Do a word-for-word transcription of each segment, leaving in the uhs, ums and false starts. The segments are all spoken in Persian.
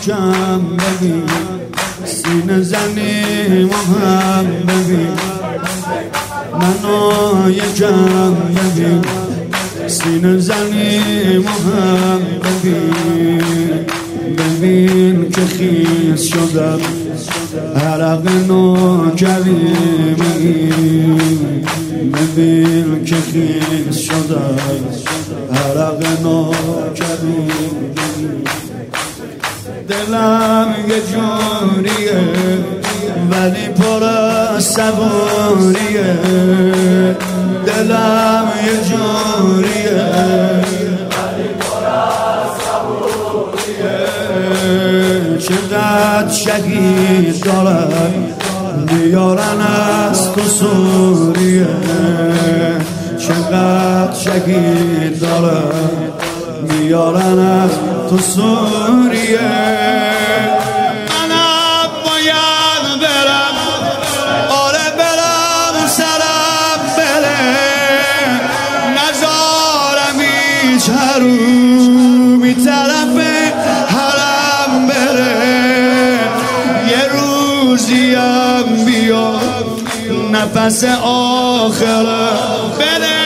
کم ببین، سینه زنی مهم ببین، منو یکم ببین، سینه زنی مهم ببین. ببین که خیز شدم عرق نوکری بگیر، ببین که خیز شدم عرق نوکری بگیر. دلم یه جوریه ولی پر از صبوریه، دلم یه جوریه ولی پر از صبوریه. چقدر شهید دارن بیارن از تو سوریه، چقدر شهید دارن بیارن از تو سوریه. منم باید برم، آره برم سرم بره، نزارم هیچ حرومی طرف حرم بره. یه روزیم بیا نفس آخره بره،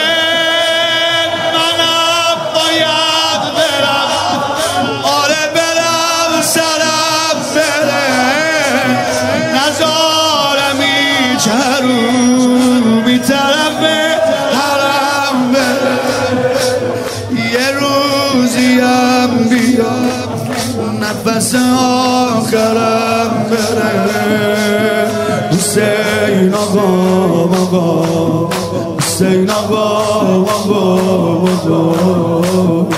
چرو بی طرف حرم بره. یه روزیم بیا نفس آخرم بره. حسین آقا آقا، حسین آقا آقا آقا،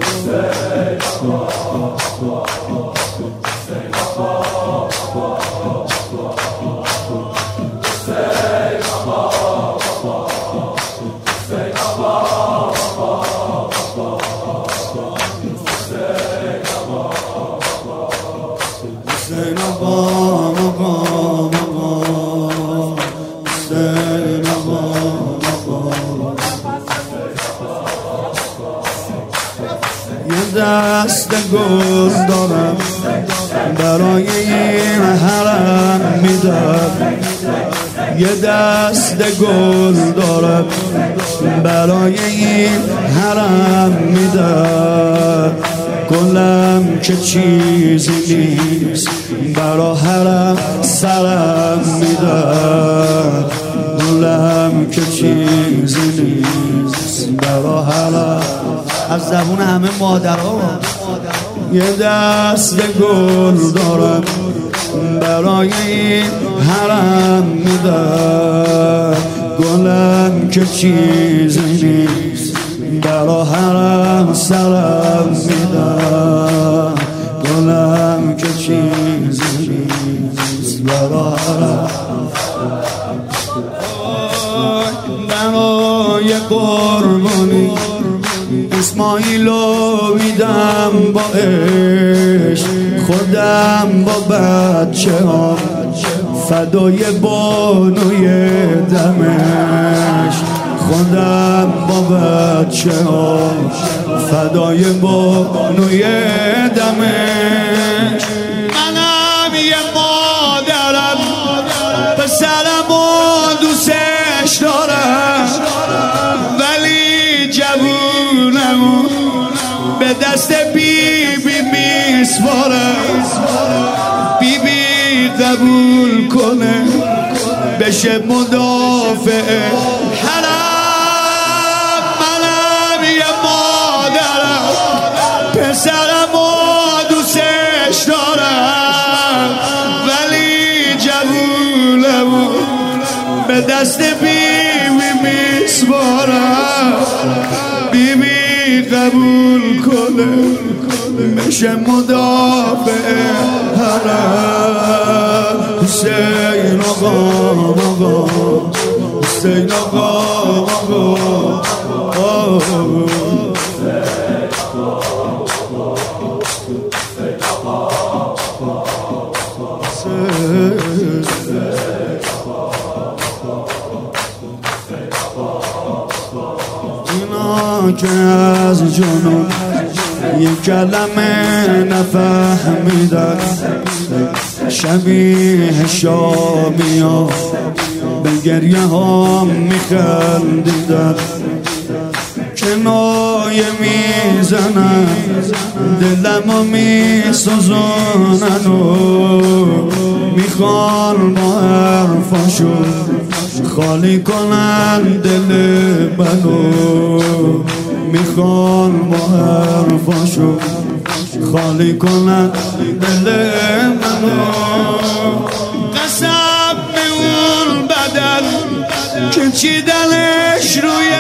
یه دست گل دارم برای این حرم میدم، یه دست گل دارم برای این حرم میدم. گلم که چیزی نیست برا حرم سرم میدم، گلم که چیزی نیست برا حرم. از زبون همه مادرها یه دست گل دارم برای این حرم میدم، گلم که چیزی نیست برا حرم سرم میدم، گلم که چیزی نیست برا حرم. برای قربانی اسماعیلو میدم با عشق، خودم با بچه ها فدای بانوی دمشق، خودم با بچه ها فدای بانوی دمشق. منم یه مادرم پسرم و دوستش دارم، ولی جوونمو به دست بی بی میسپارم. بی بی قبول کنه بشه مدافع حرم. منم یه مادرم پسرم و دوستش دارم، ولی جوونمو به دست بی بی میسپارم. بی بی قبول کنه بشه مدافع حرم. حسین آقا آقا، حسین آقا آقا، اینا که از جنون یک کلمه نفهمیدن شبیه شامیا به گریه ها میخندیدن کنایه میزنن دلمو میسوزونن و میخوان با حرفاشون خالی کنن دل منو میخوان با حرفاشون خالی کنن دل منو قسم به اون بدن که چیدنش روی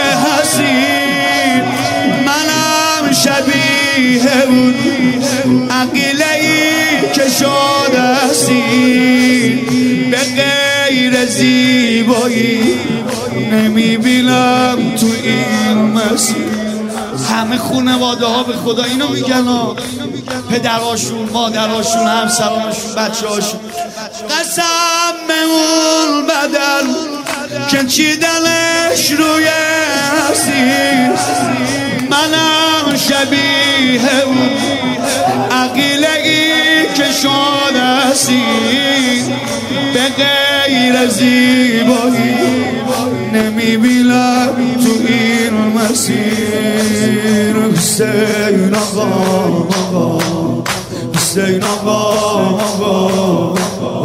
حسین منم شبیه اون عقیله ای که شده هستی به غیر زیبایی نمیبینم تو این مسیر. همه خانواده ها به خدا اینو میگن ها، پدراشون، مادراشون، همسرانشون، بچه هاشون. قسم به اون بدن که چیدنش روی حسین منم شبیه اون عقیله ای که شده هستی به غیر زیبایی نمیبینم تو این مسیر. حسین آقا آقا حسین آقا آقا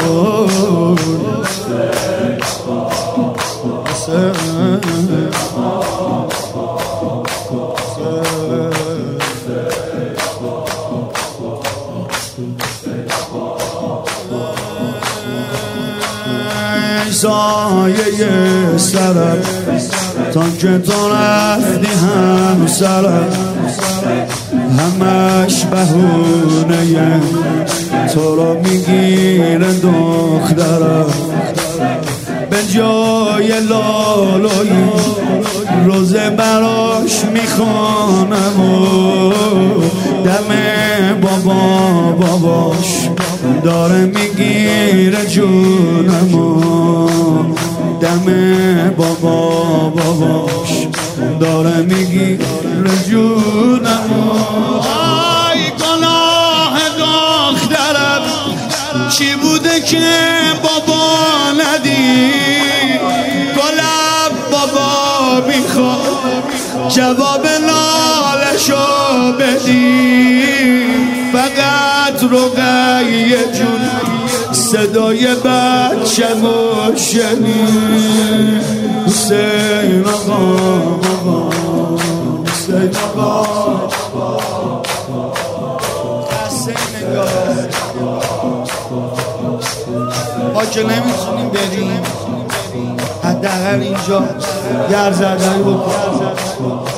سایه سرم تا که تو رفتی هم سرم همش بهونه تو رو میگیره دخترم به جای لالایی روزه براش میخوانم و دم بابا باباش داره میگیره جونم و دم بابا باباش داره میگیره جونم و آی گناه دخترم چی بوده که بابا ندی گلم بابا میخواد جواب نالشو بدی فقط رقیه جون صدای بچه و شنید حسین آقا آقا حسین آقا حسین نگاه ما که نمیتونیم بریم حداقل اینجا گرزدهی بکنیم.